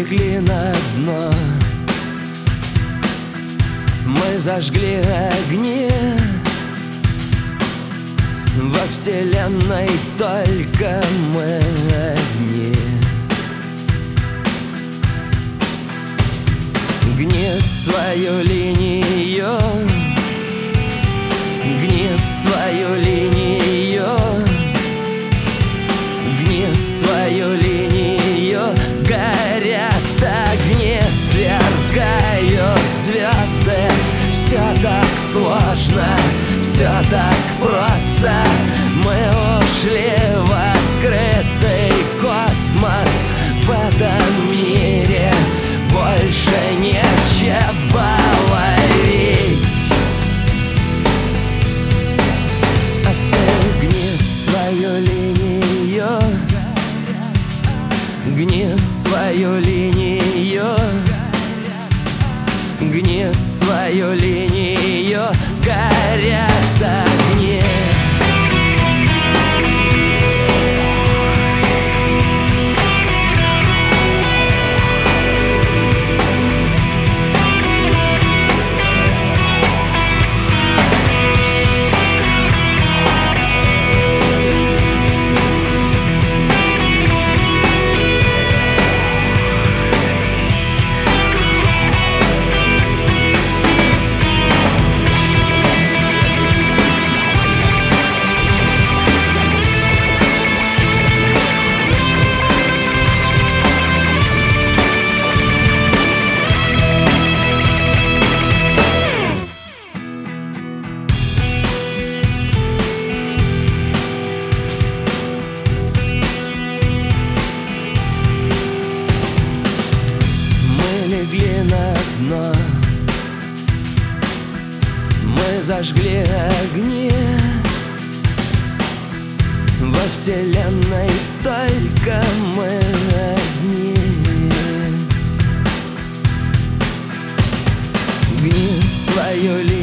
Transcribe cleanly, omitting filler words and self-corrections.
легли на дно, мы зажгли огни. Во вселенной только мы одни. Гни свою линию, гни свою линию, гни свою линию. Горят огни, сверкают звезды. Все так сложно, все так просто. Мы ушли в открытый космос. В этом мире больше нечего ловить. А ты гни свою линию, гни свою линию, гни свою линию. Горят огни. Легли на дно, мы зажгли огни. Во вселенной только мы одни. Гни свою линию,